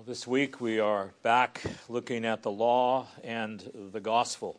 Well, this week we are back looking at the law and the gospel.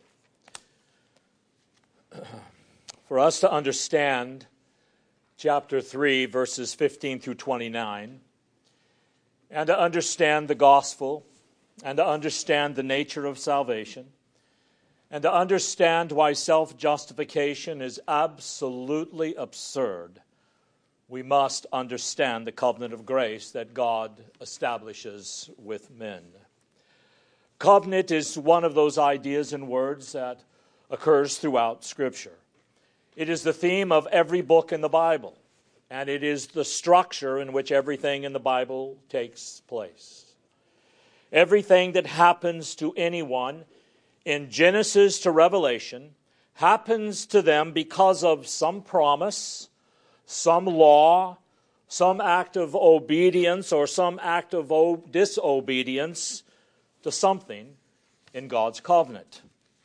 For us to understand chapter 3, verses 15 through 29, and to understand the gospel, and to understand the nature of salvation, and to understand why self-justification is absolutely absurd, we must understand the covenant of grace that God establishes with men. Covenant is one of those ideas and words that occurs throughout Scripture. It is the theme of every book in the Bible, and it is the structure in which everything in the Bible takes place. Everything that happens to anyone in Genesis to Revelation happens to them because of some promise, some law, some act of obedience, or some act of disobedience to something in God's covenant.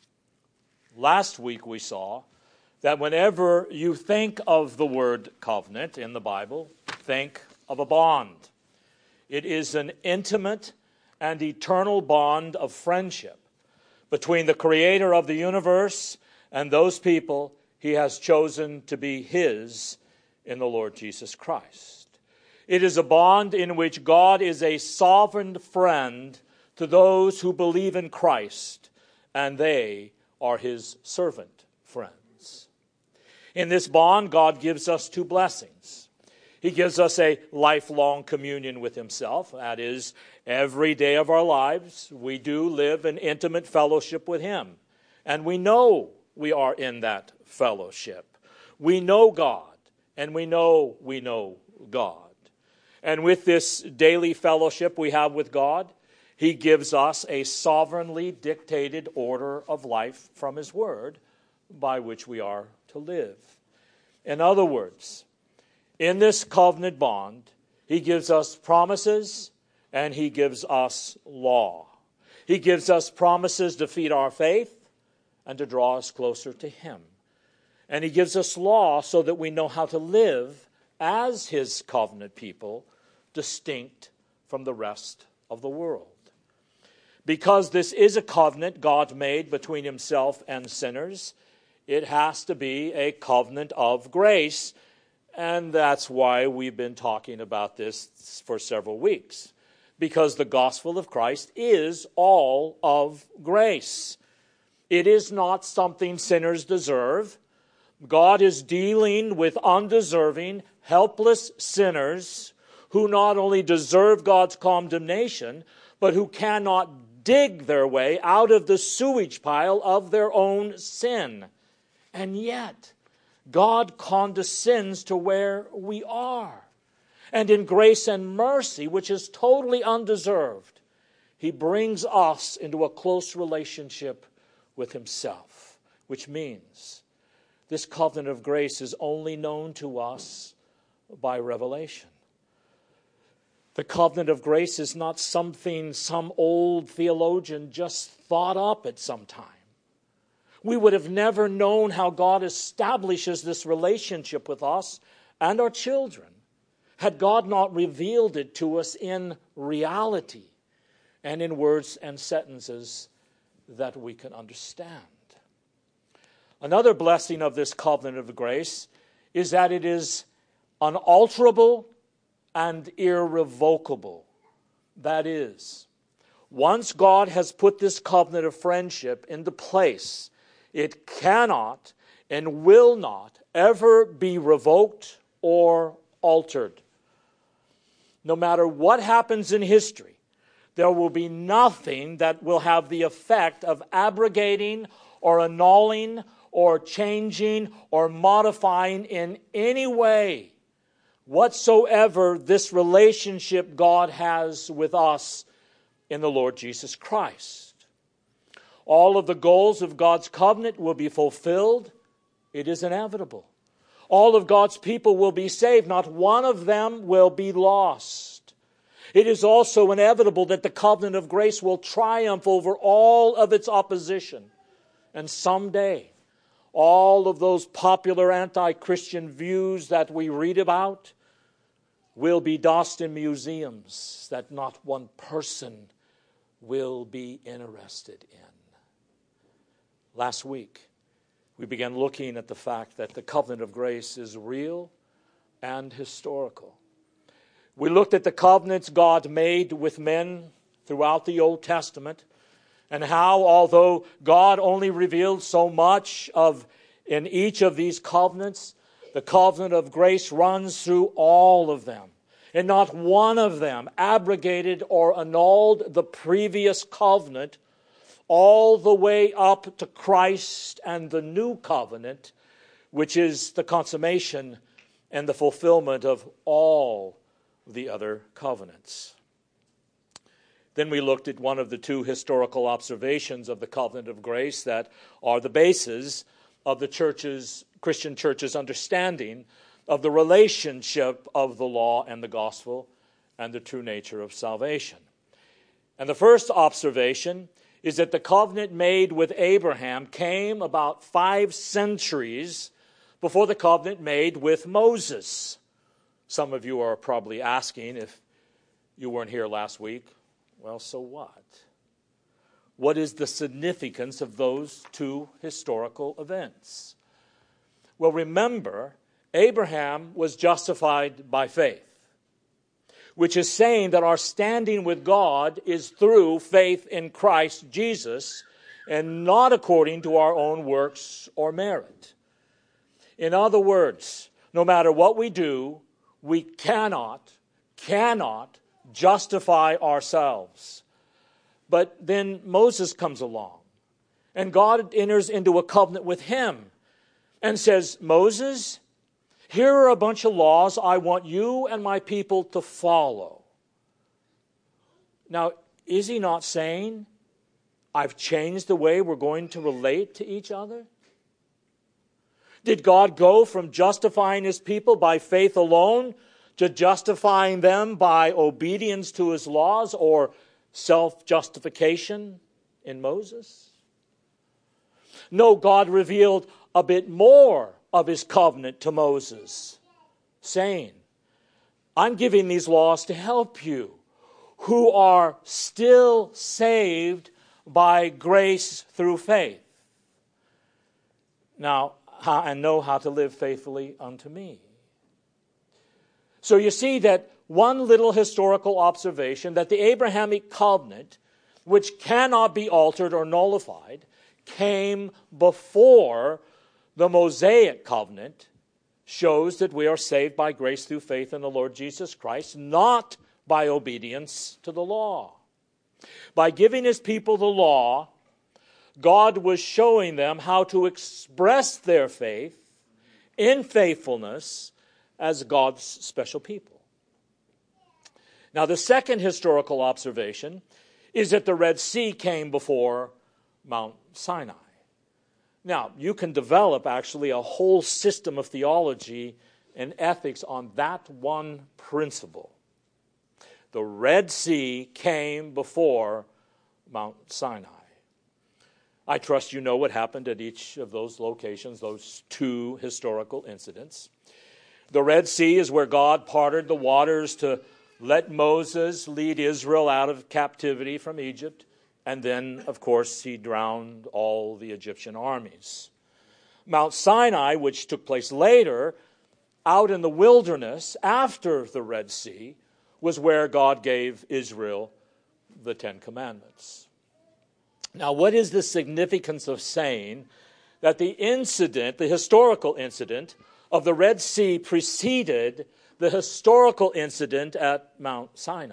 Last week we saw that whenever you think of the word covenant in the Bible, think of a bond. It is an intimate and eternal bond of friendship between the Creator of the universe and those people He has chosen to be His in the Lord Jesus Christ. It is a bond in which God is a sovereign friend to those who believe in Christ, and they are His servant friends. In this bond, God gives us two blessings. He gives us a lifelong communion with Himself. That is, every day of our lives, we do live in intimate fellowship with Him. And we know we are in that fellowship. We know God. And we know God. And with this daily fellowship we have with God, He gives us a sovereignly dictated order of life from His Word by which we are to live. In other words, in this covenant bond, He gives us promises and He gives us law. He gives us promises to feed our faith and to draw us closer to Him. And He gives us law so that we know how to live as His covenant people, distinct from the rest of the world. Because this is a covenant God made between Himself and sinners, it has to be a covenant of grace. And that's why we've been talking about this for several weeks. Because the gospel of Christ is all of grace. It is not something sinners deserve. God is dealing with undeserving, helpless sinners who not only deserve God's condemnation, but who cannot dig their way out of the sewage pile of their own sin. And yet, God condescends to where we are. And in grace and mercy, which is totally undeserved, He brings us into a close relationship with Himself, which means this covenant of grace is only known to us by revelation. The covenant of grace is not something some old theologian just thought up at some time. We would have never known how God establishes this relationship with us and our children had God not revealed it to us in reality and in words and sentences that we can understand. Another blessing of this covenant of grace is that it is unalterable and irrevocable. That is, once God has put this covenant of friendship into place, it cannot and will not ever be revoked or altered. No matter what happens in history, there will be nothing that will have the effect of abrogating or annulling or changing or modifying in any way whatsoever this relationship God has with us in the Lord Jesus Christ. All of the goals of God's covenant will be fulfilled. It is inevitable. All of God's people will be saved. Not one of them will be lost. It is also inevitable that the covenant of grace will triumph over all of its opposition. And someday, all of those popular anti-Christian views that we read about will be dust in museums that not one person will be interested in. Last week, we began looking at the fact that the covenant of grace is real and historical. We looked at the covenants God made with men throughout the Old Testament, and how, although God only revealed so much in each of these covenants, the covenant of grace runs through all of them. And not one of them abrogated or annulled the previous covenant, all the way up to Christ and the new covenant, which is the consummation and the fulfillment of all the other covenants. Then we looked at one of the two historical observations of the covenant of grace that are the basis of the Christian church's understanding of the relationship of the law and the gospel and the true nature of salvation. And the first observation is that the covenant made with Abraham came about 5 centuries before the covenant made with Moses. Some of you are probably asking, if you weren't here last week, well, so what? What is the significance of those two historical events? Well, remember, Abraham was justified by faith, which is saying that our standing with God is through faith in Christ Jesus and not according to our own works or merit. In other words, no matter what we do, we cannot justify ourselves. But then Moses comes along, and God enters into a covenant with him and says, Moses, here are a bunch of laws I want you and my people to follow. Now, is he not saying, I've changed the way we're going to relate to each other? Did God go from justifying his people by faith alone to justifying them by obedience to his laws or self-justification in Moses? No, God revealed a bit more of his covenant to Moses, saying, I'm giving these laws to help you who are still saved by grace through faith. Now, and know how to live faithfully unto me. So you see that one little historical observation, that the Abrahamic covenant, which cannot be altered or nullified, came before the Mosaic covenant, shows that we are saved by grace through faith in the Lord Jesus Christ, not by obedience to the law. By giving his people the law, God was showing them how to express their faith in faithfulness as God's special people. Now, the second historical observation is that the Red Sea came before Mount Sinai. Now, you can develop actually a whole system of theology and ethics on that one principle. The Red Sea came before Mount Sinai. I trust you know what happened at each of those locations, those two historical incidents. The Red Sea is where God parted the waters to let Moses lead Israel out of captivity from Egypt. And then, of course, he drowned all the Egyptian armies. Mount Sinai, which took place later, out in the wilderness after the Red Sea, was where God gave Israel the 10 Commandments. Now, what is the significance of saying that the incident, the historical incident of the Red Sea preceded the historical incident at Mount Sinai?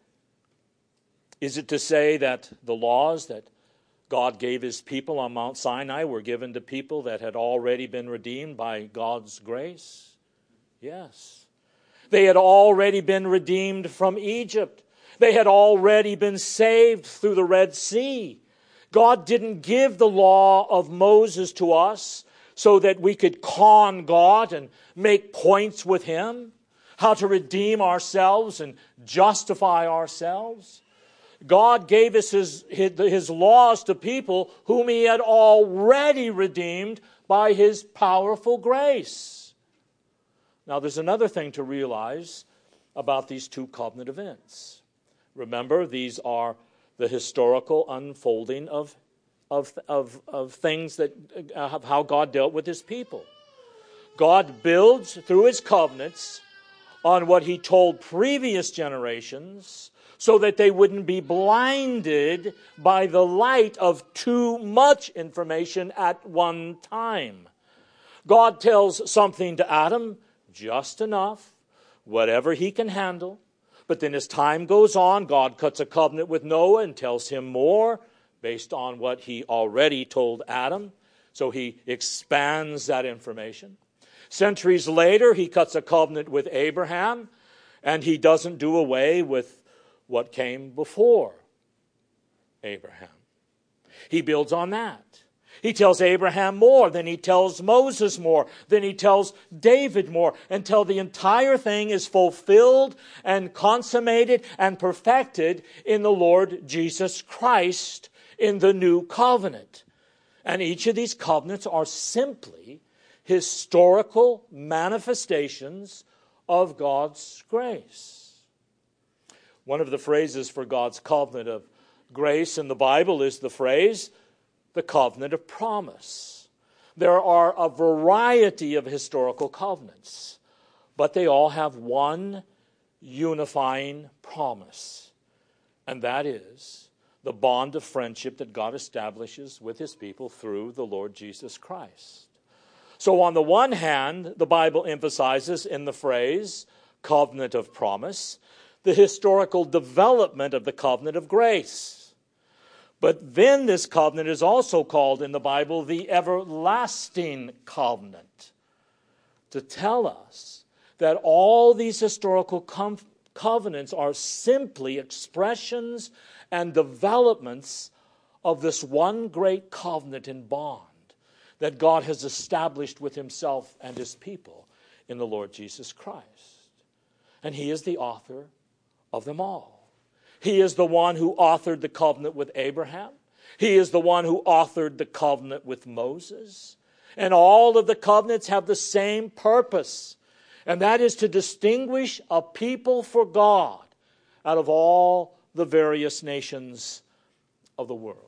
Is it to say that the laws that God gave his people on Mount Sinai were given to people that had already been redeemed by God's grace? Yes. They had already been redeemed from Egypt. They had already been saved through the Red Sea. God didn't give the law of Moses to us so that we could con God and make points with him, how to redeem ourselves and justify ourselves. God gave us his laws to people whom he had already redeemed by his powerful grace. Now, there's another thing to realize about these two covenant events. Remember, these are the historical unfolding of things that of how God dealt with his people. God builds through his covenants on what he told previous generations so that they wouldn't be blinded by the light of too much information at one time. God tells something to Adam, just enough, whatever he can handle. But then as time goes on, God cuts a covenant with Noah and tells him more based on what he already told Adam. So he expands that information. Centuries later, he cuts a covenant with Abraham, and he doesn't do away with what came before Abraham. He builds on that. He tells Abraham more, then he tells Moses more, then he tells David more, until the entire thing is fulfilled and consummated and perfected in the Lord Jesus Christ in the new covenant. And each of these covenants are simply historical manifestations of God's grace. One of the phrases for God's covenant of grace in the Bible is the phrase, the covenant of promise. There are a variety of historical covenants, but they all have one unifying promise, and that is the bond of friendship that God establishes with his people through the Lord Jesus Christ. So on the one hand, the Bible emphasizes in the phrase covenant of promise the historical development of the covenant of grace. But then this covenant is also called in the Bible the everlasting covenant, to tell us that all these historical covenants are simply expressions and developments of this one great covenant and bond that God has established with himself and his people in the Lord Jesus Christ. And he is the author of them all. He is the one who authored the covenant with Abraham. He is the one who authored the covenant with Moses. And all of the covenants have the same purpose, and that is to distinguish a people for God out of all the various nations of the world.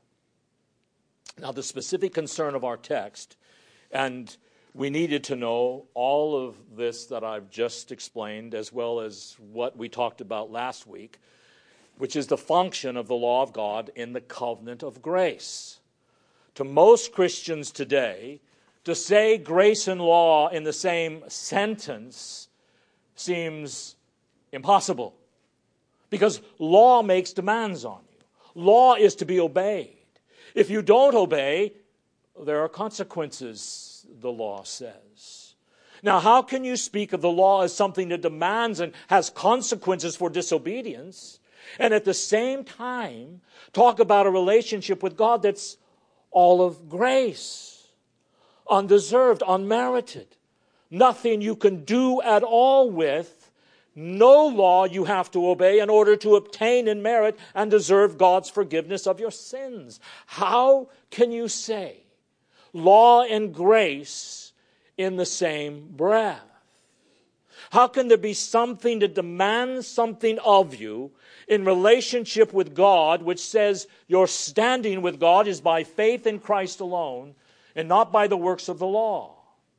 Now, the specific concern of our text, and we needed to know all of this that I've just explained, as well as what we talked about last week, which is the function of the law of God in the covenant of grace. To most Christians today, to say grace and law in the same sentence seems impossible, because law makes demands on you. Law is to be obeyed. If you don't obey, there are consequences, the law says. Now, how can you speak of the law as something that demands and has consequences for disobedience, and at the same time talk about a relationship with God that's all of grace, undeserved, unmerited, nothing you can do at all with, no law you have to obey in order to obtain and merit and deserve God's forgiveness of your sins? How can you say law and grace in the same breath? How can there be something that demands something of you in relationship with God, which says your standing with God is by faith in Christ alone and not by the works of the law?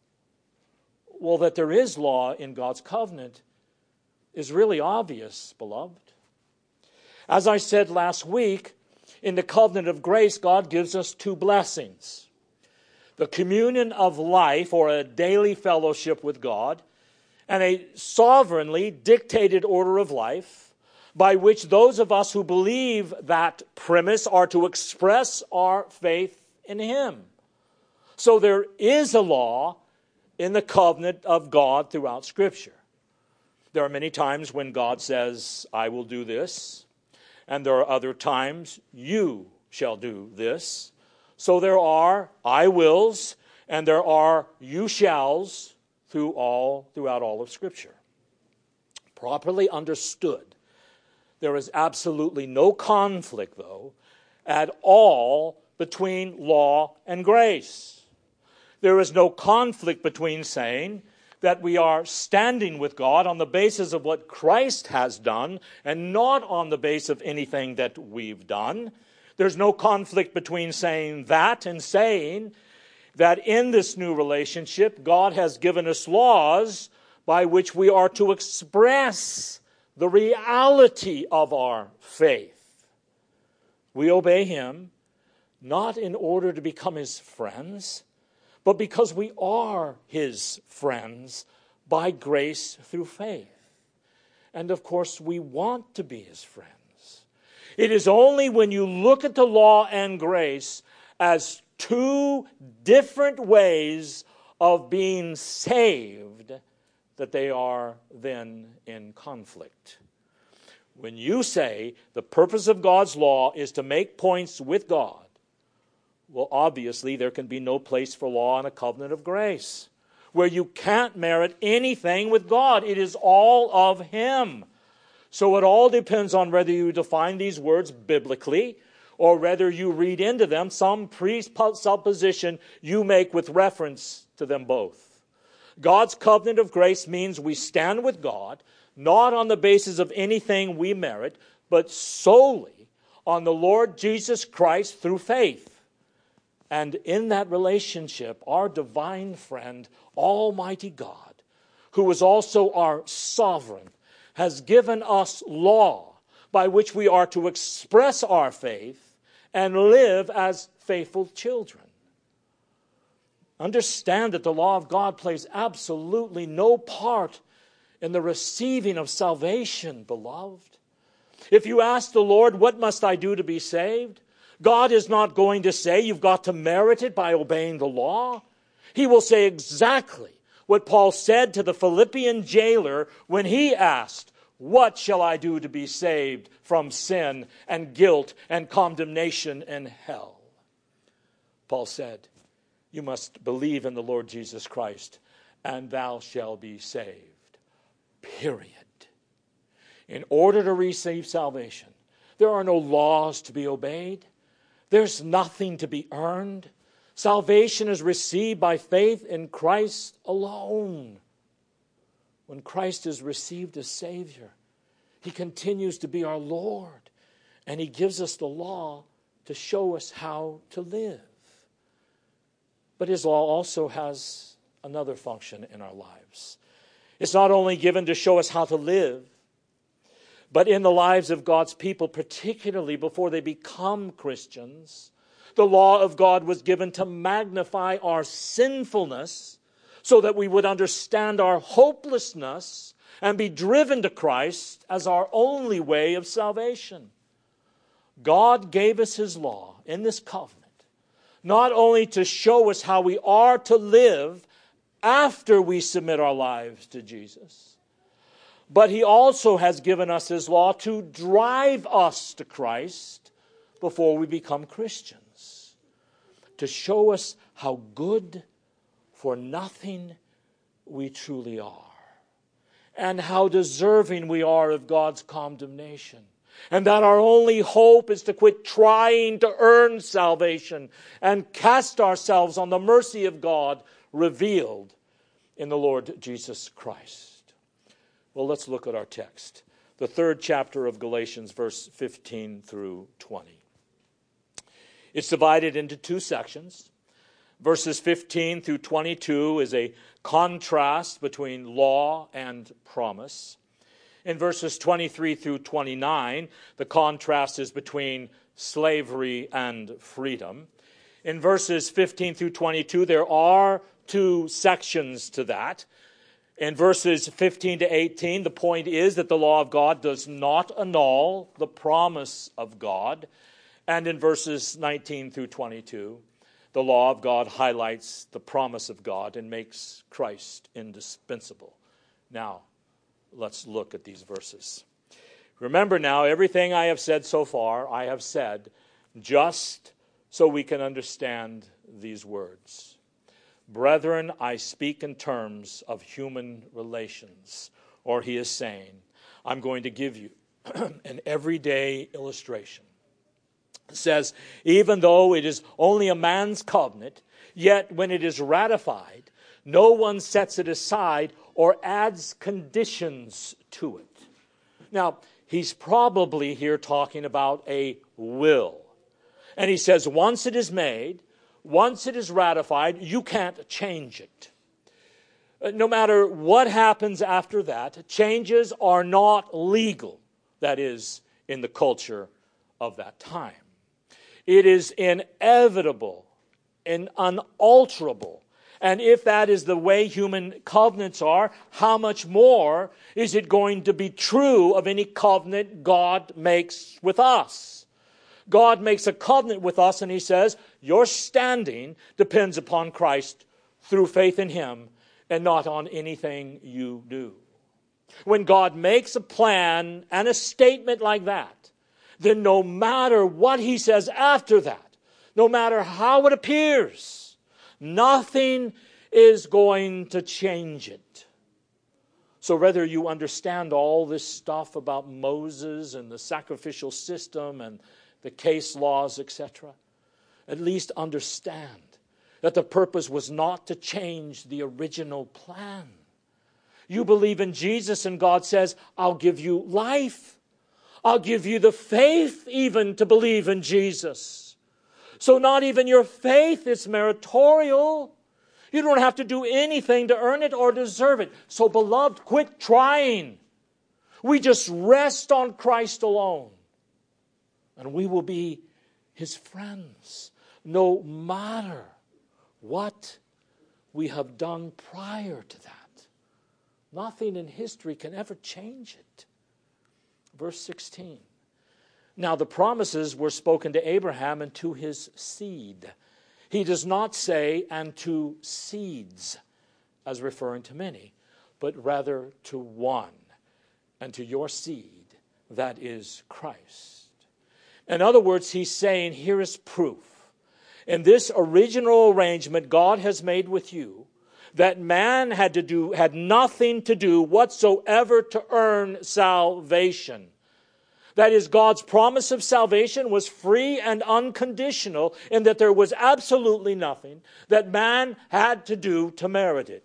Well, that there is law in God's covenant is really obvious, beloved. As I said last week, in the covenant of grace, God gives us two blessings: the communion of life, or a daily fellowship with God, and a sovereignly dictated order of life by which those of us who believe that premise are to express our faith in him. So there is a law in the covenant of God throughout Scripture. There are many times when God says, I will do this, and there are other times, you shall do this. So there are I wills, and there are you shalls throughout all of Scripture. Properly understood, there is absolutely no conflict, though, at all between law and grace. There is no conflict between saying that we are standing with God on the basis of what Christ has done and not on the basis of anything that we've done. There's no conflict between saying that and saying that in this new relationship, God has given us laws by which we are to express the reality of our faith. We obey Him not in order to become His friends, but because we are His friends by grace through faith. And of course, we want to be His friends. It is only when you look at the law and grace as two different ways of being saved that they are then in conflict. When you say the purpose of God's law is to make points with God, well, obviously, there can be no place for law in a covenant of grace, where you can't merit anything with God. It is all of Him. So it all depends on whether you define these words biblically or whether you read into them some presupposition you make with reference to them both. God's covenant of grace means we stand with God, not on the basis of anything we merit, but solely on the Lord Jesus Christ through faith. And in that relationship, our divine friend, Almighty God, who is also our sovereign, has given us law by which we are to express our faith and live as faithful children. Understand that the law of God plays absolutely no part in the receiving of salvation, beloved. If you ask the Lord, what must I do to be saved? God is not going to say you've got to merit it by obeying the law. He will say exactly what Paul said to the Philippian jailer when he asked, what shall I do to be saved from sin and guilt and condemnation and hell? Paul said, you must believe in the Lord Jesus Christ and thou shalt be saved. Period. In order to receive salvation, there are no laws to be obeyed. There's nothing to be earned. Salvation is received by faith in Christ alone. When Christ is received as Savior, He continues to be our Lord, and He gives us the law to show us how to live. But His law also has another function in our lives. It's not only given to show us how to live, but in the lives of God's people, particularly before they become Christians, the law of God was given to magnify our sinfulness so that we would understand our hopelessness and be driven to Christ as our only way of salvation. God gave us His law in this covenant, not only to show us how we are to live after we submit our lives to Jesus, but He also has given us His law to drive us to Christ before we become Christians, to show us how good for nothing we truly are, and how deserving we are of God's condemnation, and that our only hope is to quit trying to earn salvation and cast ourselves on the mercy of God revealed in the Lord Jesus Christ. Well, let's look at our text. The 3rd chapter of Galatians, verse 15 through 20. It's divided into 2 sections. Verses 15 through 22 is a contrast between law and promise. In verses 23 through 29, the contrast is between slavery and freedom. In verses 15 through 22, there are 2 sections to that. In verses 15 to 18, the point is that the law of God does not annul the promise of God. And in verses 19 through 22, the law of God highlights the promise of God and makes Christ indispensable. Now, let's look at these verses. Remember now, everything I have said so far, I have said just so we can understand these words. Brethren, I speak in terms of human relations. Or he is saying, I'm going to give you an everyday illustration. It says, even though it is only a man's covenant, yet when it is ratified, No one sets it aside or adds conditions to it. Now, he's probably here talking about a will. And he says, once it is made, once it is ratified, you can't change it. No matter what happens after that, changes are not legal. That is, in the culture of that time. It is inevitable and unalterable. And if that is the way human covenants are, how much more is it going to be true of any covenant God makes with us? God makes a covenant with us and he says, your standing depends upon Christ through faith in him and not on anything you do. When God makes a plan and a statement like that, then no matter what he says after that, no matter how it appears, nothing is going to change it. So whether you understand all this stuff about Moses and the sacrificial system and the case laws, etc., at least understand that the purpose was not to change the original plan. You believe in Jesus and God says, I'll give you life. I'll give you the faith even to believe in Jesus. So not even your faith is meritorial. You don't have to do anything to earn it or deserve it. So beloved, quit trying. We just rest on Christ alone. And we will be his friends, no matter what we have done prior to that. Nothing in history can ever change it. Verse 16. Now the promises were spoken to Abraham and to his seed. He does not say, and to seeds, as referring to many, but rather to one, and to your seed, that is Christ. In other words, he's saying, here is proof. In this original arrangement God has made with you, that man had nothing to do whatsoever to earn salvation. That is, God's promise of salvation was free and unconditional in that there was absolutely nothing that man had to do to merit it.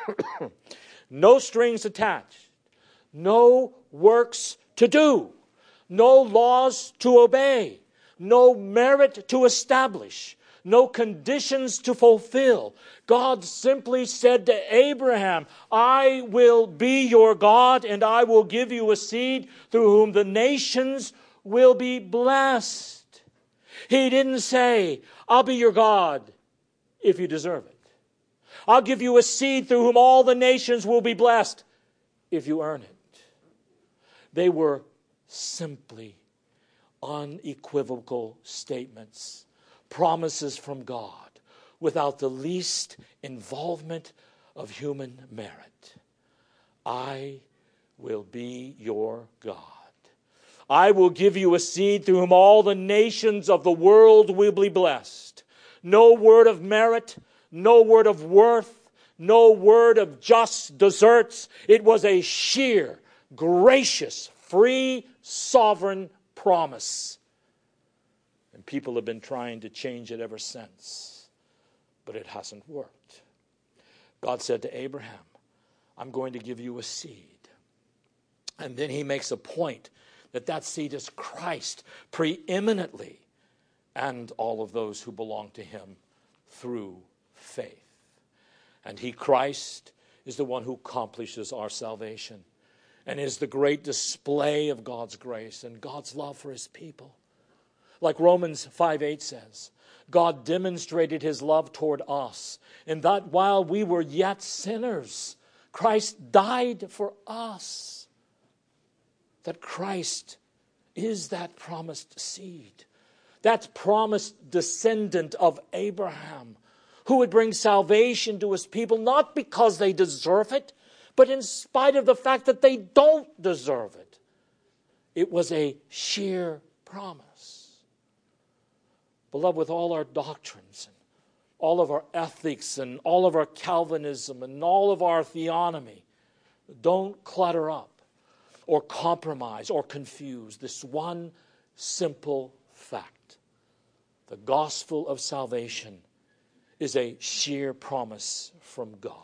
No strings attached. No works to do. No laws to obey. No merit to establish. No conditions to fulfill. God simply said to Abraham, I will be your God and I will give you a seed through whom the nations will be blessed. He didn't say, I'll be your God if you deserve it. I'll give you a seed through whom all the nations will be blessed if you earn it. They were simply unequivocal statements, promises from God, without the least involvement of human merit. I will be your God. I will give you a seed through whom all the nations of the world will be blessed. No word of merit, no word of worth, no word of just deserts. It was a sheer, gracious, free, sovereign promise. And people have been trying to change it ever since. But it hasn't worked. God said to Abraham, I'm going to give you a seed. And then he makes a point that that seed is Christ preeminently, and all of those who belong to him through faith. And he, Christ, is the one who accomplishes our salvation and is the great display of God's grace and God's love for his people. Like Romans 5:8 says, God demonstrated his love toward us in that while we were yet sinners, Christ died for us. That Christ is that promised seed, that promised descendant of Abraham, who would bring salvation to his people, not because they deserve it, but in spite of the fact that they don't deserve it. It was a sheer promise. Beloved, with all our doctrines, and all of our ethics, and all of our Calvinism, and all of our theonomy, don't clutter up or compromise or confuse this one simple fact. The gospel of salvation is a sheer promise from God.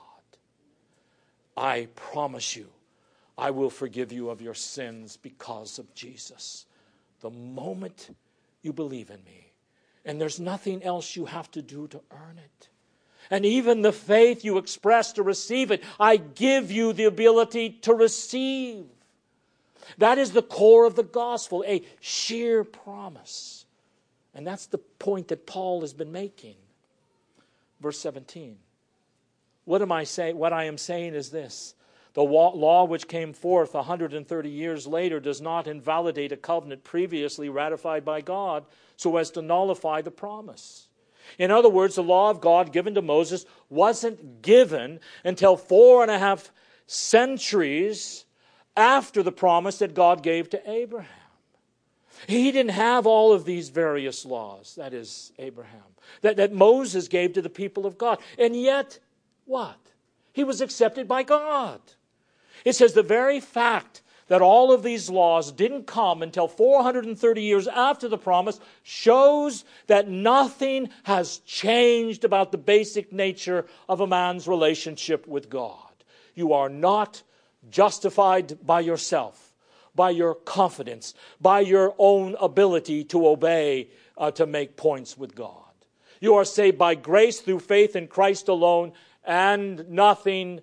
I promise you, I will forgive you of your sins because of Jesus. The moment you believe in me. And there's nothing else you have to do to earn it. And even the faith you express to receive it, I give you the ability to receive. That is the core of the gospel, a sheer promise. And that's the point that Paul has been making. Verse 17. What am I saying? What I am saying is this. The law which came forth 130 years later does not invalidate a covenant previously ratified by God so as to nullify the promise. In other words, the law of God given to Moses wasn't given until 4.5 centuries after the promise that God gave to Abraham. He didn't have all of these various laws, that is Abraham, that Moses gave to the people of God. And yet, what? He was accepted by God. It says the very fact that all of these laws didn't come until 430 years after the promise shows that nothing has changed about the basic nature of a man's relationship with God. You are not justified by yourself, by your confidence, by your own ability to obey, to make points with God. You are saved by grace through faith in Christ alone, and nothing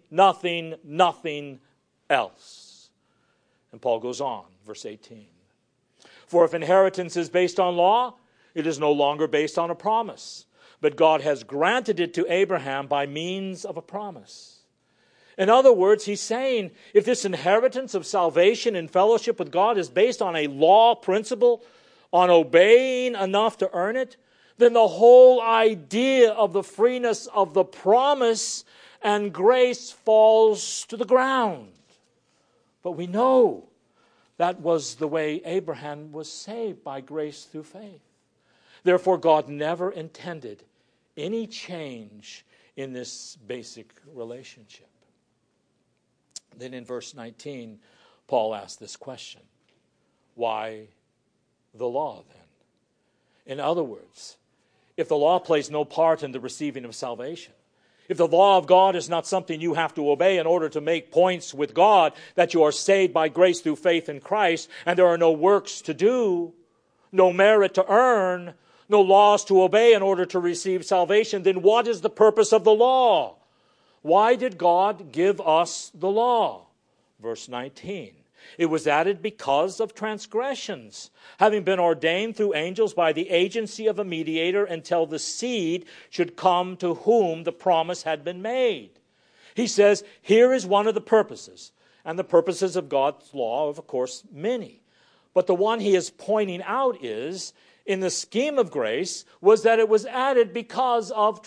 else. And Paul goes on, verse 18. For if inheritance is based on law, it is no longer based on a promise, but God has granted it to Abraham by means of a promise. In other words, he's saying, if this inheritance of salvation and fellowship with God is based on a law principle, on obeying enough to earn it, then the whole idea of the freeness of the promise and grace falls to the ground. But we know that was the way Abraham was saved, by grace through faith. Therefore, God never intended any change in this basic relationship. Then in verse 19, Paul asks this question. Why the law then? In other words, if the law plays no part in the receiving of salvation, if the law of God is not something you have to obey in order to make points with God, that you are saved by grace through faith in Christ, and there are no works to do, no merit to earn, no laws to obey in order to receive salvation, then what is the purpose of the law? Why did God give us the law? Verse 19. It was added because of transgressions, having been ordained through angels by the agency of a mediator until the seed should come to whom the promise had been made. He says, here is one of the purposes. And the purposes of God's law are, of course, many. But the one he is pointing out is, in the scheme of grace, was that it was added because of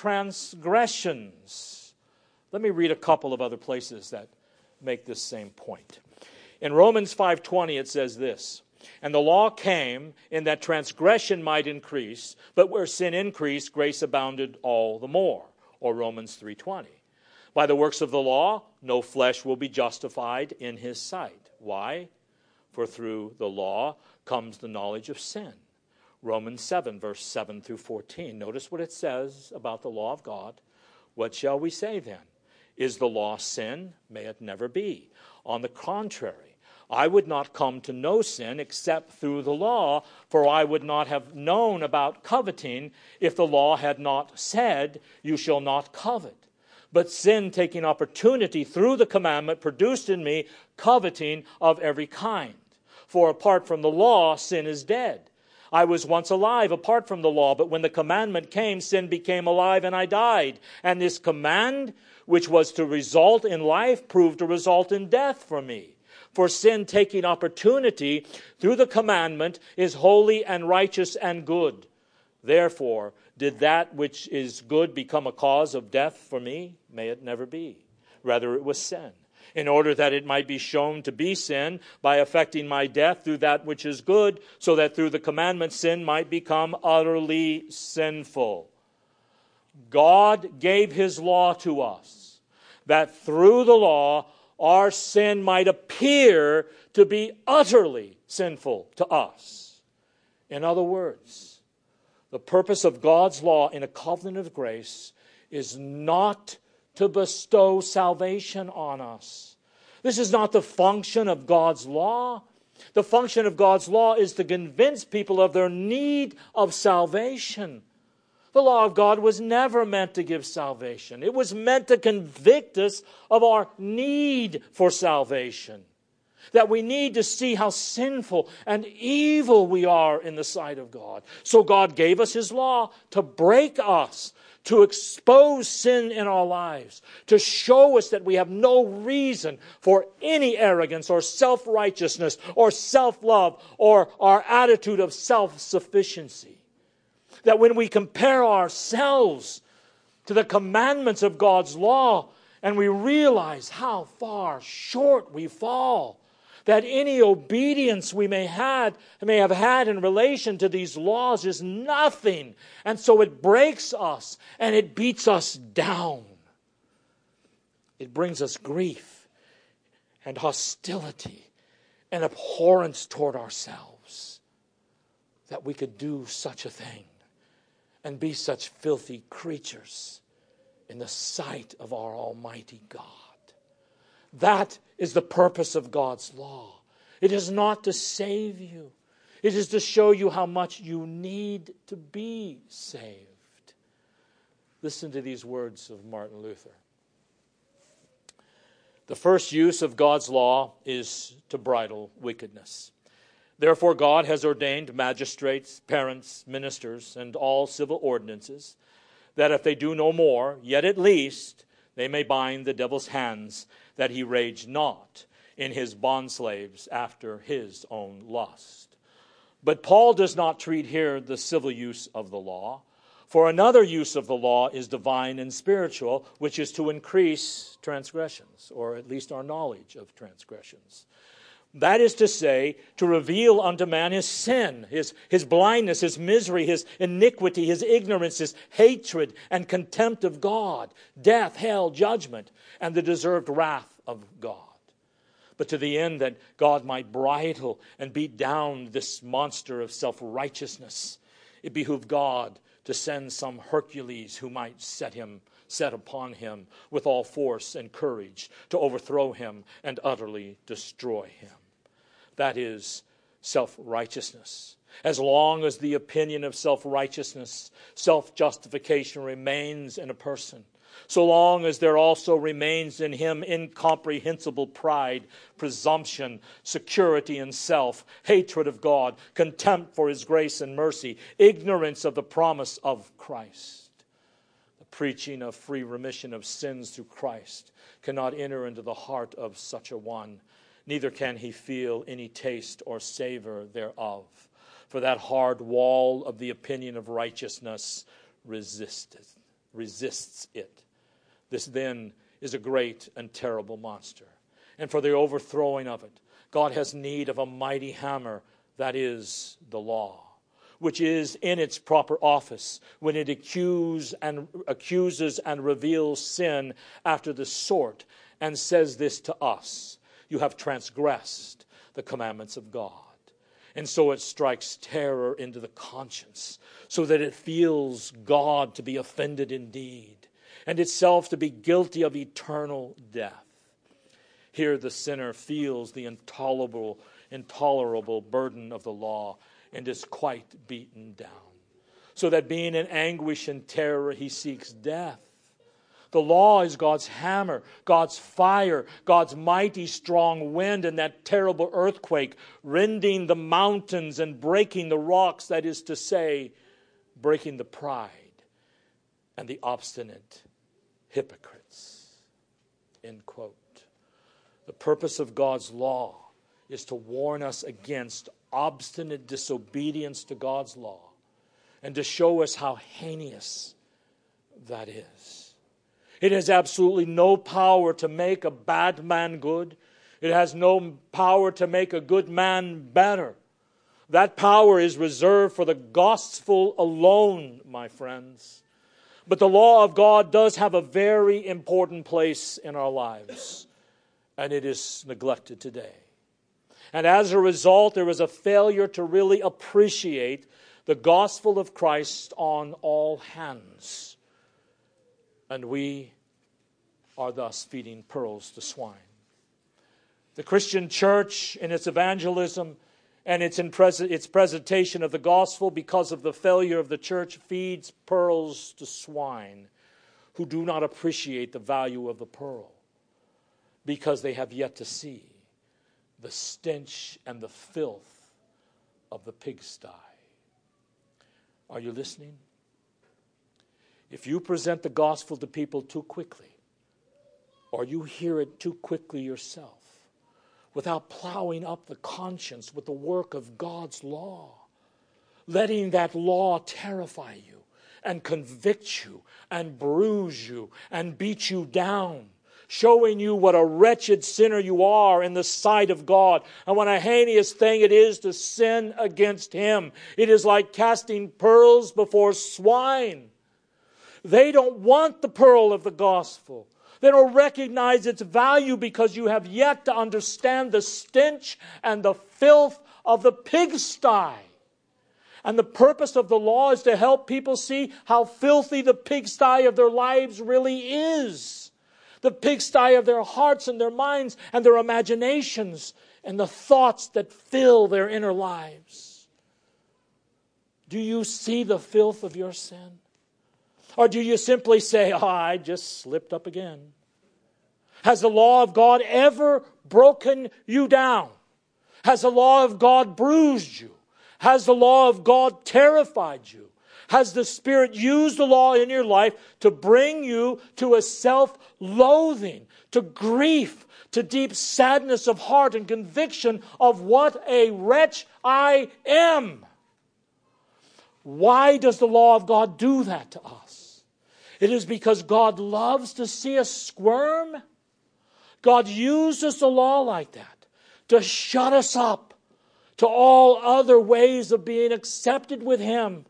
transgressions. Let me read a couple of other places that make this same point. In Romans 5:20 it says this, and the law came in that transgression might increase, but where sin increased, grace abounded all the more. Or Romans 3:20. By the works of the law, no flesh will be justified in his sight. Why? For through the law comes the knowledge of sin. Romans 7, verse 7 through 14. Notice what it says about the law of God. What shall we say then? Is the law sin? May it never be. On the contrary, I would not come to know sin except through the law, for I would not have known about coveting if the law had not said, you shall not covet. But sin, taking opportunity through the commandment, produced in me coveting of every kind. For apart from the law, sin is dead. I was once alive apart from the law, but when the commandment came, sin became alive and I died. And this command, which was to result in life, proved to result in death for me. For sin, taking opportunity through the commandment, is holy and righteous and good. Therefore, did that which is good become a cause of death for me? May it never be. Rather, it was sin, in order that it might be shown to be sin by affecting my death through that which is good, so that through the commandment sin might become utterly sinful. God gave his law to us, that through the law our sin might appear to be utterly sinful to us. In other words, the purpose of God's law in a covenant of grace is not to bestow salvation on us. This is not the function of God's law. The function of God's law is to convince people of their need of salvation. The law of God was never meant to give salvation. It was meant to convict us of our need for salvation. That we need to see how sinful and evil we are in the sight of God. So God gave us His law to break us, to expose sin in our lives, to show us that we have no reason for any arrogance or self-righteousness or self-love or our attitude of self-sufficiency. That when we compare ourselves to the commandments of God's law and we realize how far short we fall, that any obedience we may have had in relation to these laws is nothing. And so it breaks us and it beats us down. It brings us grief and hostility and abhorrence toward ourselves that we could do such a thing and be such filthy creatures in the sight of our Almighty God. That is the purpose of God's law. It is not to save you. It is to show you how much you need to be saved. Listen to these words of Martin Luther. The first use of God's law is to bridle wickedness. Therefore God has ordained magistrates, parents, ministers, and all civil ordinances, that if they do no more, yet at least they may bind the devil's hands, that he rage not in his bondslaves after his own lust. But Paul does not treat here the civil use of the law, for another use of the law is divine and spiritual, which is to increase transgressions, or at least our knowledge of transgressions. That is to say, to reveal unto man his sin, his blindness, his misery, his iniquity, his ignorance, his hatred and contempt of God, death, hell, judgment, and the deserved wrath of God. But to the end that God might bridle and beat down this monster of self-righteousness, it behooved God to send some Hercules who might set upon him with all force and courage to overthrow him and utterly destroy him. That is self-righteousness. As long as the opinion of self-righteousness, self-justification remains in a person, so long as there also remains in him incomprehensible pride, presumption, security in self, hatred of God, contempt for His grace and mercy, ignorance of the promise of Christ. The preaching of free remission of sins through Christ cannot enter into the heart of such a one, neither can he feel any taste or savor thereof. For that hard wall of the opinion of righteousness resists it. This then is a great and terrible monster. And for the overthrowing of it, God has need of a mighty hammer, that is the law, which is in its proper office when it accuses and reveals sin after the sort, and says this to us: you have transgressed the commandments of God. And so it strikes terror into the conscience, so that it feels God to be offended indeed, and itself to be guilty of eternal death. Here the sinner feels the intolerable burden of the law and is quite beaten down, so that being in anguish and terror, he seeks death. The law is God's hammer, God's fire, God's mighty strong wind, and that terrible earthquake, rending the mountains and breaking the rocks, that is to say, breaking the pride and the obstinate hypocrites. End quote. The purpose of God's law is to warn us against obstinate disobedience to God's law and to show us how heinous that is. It has absolutely no power to make a bad man good. It has no power to make a good man better. That power is reserved for the gospel alone, my friends. But the law of God does have a very important place in our lives, and it is neglected today. And as a result, there is a failure to really appreciate the gospel of Christ on all hands. and we are thus feeding pearls to swine. The Christian church, in its evangelism and its presentation of the gospel, because of the failure of the church, feeds pearls to swine who do not appreciate the value of the pearl because they have yet to see the stench and the filth of the pigsty. Are you listening? If you present the gospel to people too quickly, or you hear it too quickly yourself, without plowing up the conscience with the work of God's law, letting that law terrify you and convict you and bruise you and beat you down, showing you what a wretched sinner you are in the sight of God, and what a heinous thing it is to sin against Him. It is like casting pearls before swine. They don't want the pearl of the gospel. They don't recognize its value because you have yet to understand the stench and the filth of the pigsty. And the purpose of the law is to help people see how filthy the pigsty of their lives really is. The pigsty of their hearts and their minds and their imaginations and the thoughts that fill their inner lives. Do you see the filth of your sin? Or do you simply say, I just slipped up again? Has the law of God ever broken you down? Has the law of God bruised you? Has the law of God terrified you? Has the Spirit used the law in your life to bring you to a self-loathing, to grief, to deep sadness of heart and conviction of what a wretch I am? Why does the law of God do that to us? It is because God loves to see us squirm. God uses the law like that to shut us up to all other ways of being accepted with Him,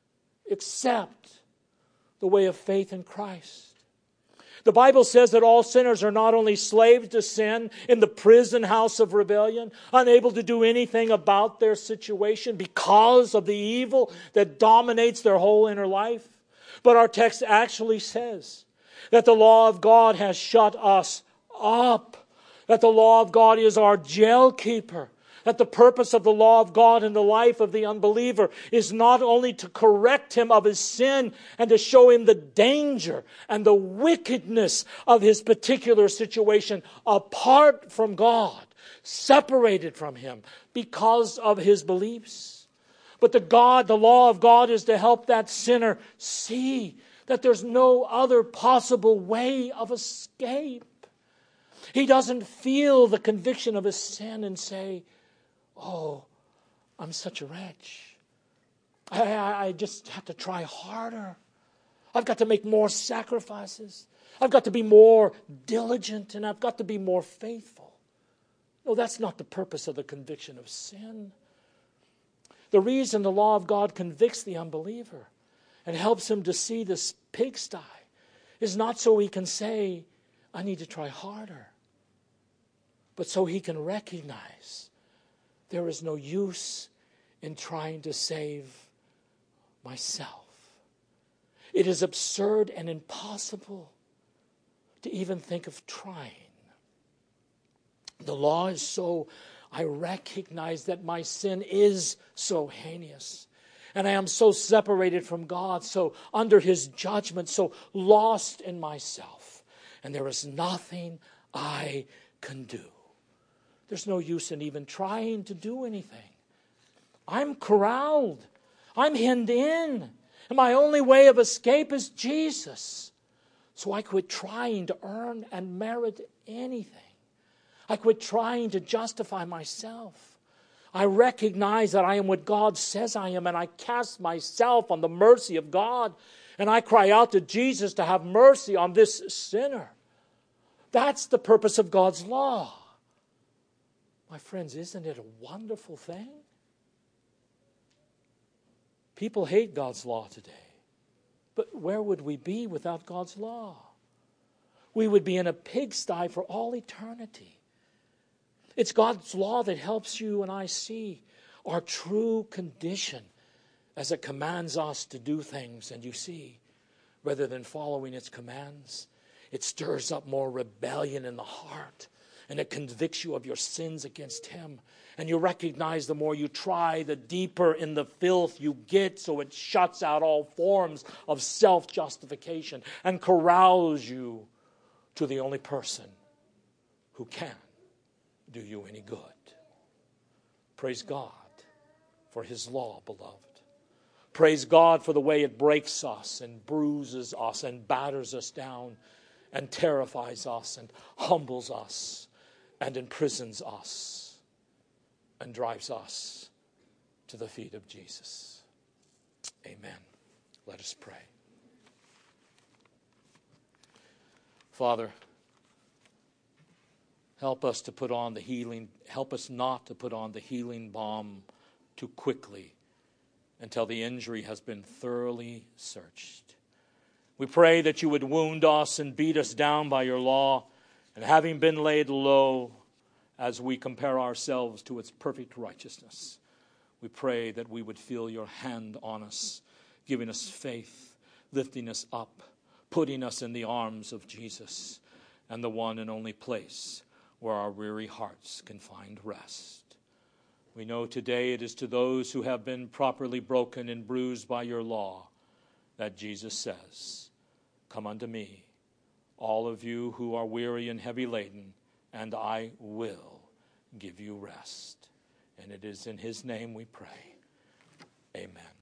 except the way of faith in Christ. The Bible says that all sinners are not only slaves to sin in the prison house of rebellion, unable to do anything about their situation because of the evil that dominates their whole inner life, but our text actually says that the law of God has shut us up, that the law of God is our jail keeper, that the purpose of the law of God in the life of the unbeliever is not only to correct him of his sin and to show him the danger and the wickedness of his particular situation apart from God, separated from Him because of his beliefs. But the law of God is to help that sinner see that there's no other possible way of escape. He doesn't feel the conviction of his sin and say, oh, I'm such a wretch. I just have to try harder. I've got to make more sacrifices. I've got to be more diligent, and I've got to be more faithful. No, that's not the purpose of the conviction of sin. The reason the law of God convicts the unbeliever and helps him to see this pigsty is not so he can say, I need to try harder, but so he can recognize there is no use in trying to save myself. It is absurd and impossible to even think of trying. The law is so, I recognize that my sin is so heinous. And I am so separated from God, so under His judgment, so lost in myself. And there is nothing I can do. There's no use in even trying to do anything. I'm corralled. I'm hemmed in. And my only way of escape is Jesus. So I quit trying to earn and merit anything. I quit trying to justify myself. I recognize that I am what God says I am, and I cast myself on the mercy of God, and I cry out to Jesus to have mercy on this sinner. That's the purpose of God's law. My friends, isn't it a wonderful thing? People hate God's law today. But where would we be without God's law? We would be in a pigsty for all eternity. It's God's law that helps you and I see our true condition as it commands us to do things. And you see, rather than following its commands. It stirs up more rebellion in the heart, and it convicts you of your sins against him. And you recognize the more you try, the deeper in the filth you get, so it shuts out all forms of self-justification and corrals you to the only person who can do you any good. Praise God for his law, beloved. Praise God for the way it breaks us and bruises us and batters us down and terrifies us and humbles us and imprisons us and drives us to the feet of Jesus. Amen. Let us pray. Father, help us to put on the healing, help us not to put on the healing balm too quickly until the injury has been thoroughly searched. We pray that you would wound us and beat us down by your law, and having been laid low as we compare ourselves to its perfect righteousness, we pray that we would feel your hand on us, giving us faith, lifting us up, putting us in the arms of Jesus, and the one and only place where our weary hearts can find rest. We know today it is to those who have been properly broken and bruised by your law that Jesus says, "Come unto me, all of you who are weary and heavy laden, and I will give you rest." And it is in his name we pray. Amen.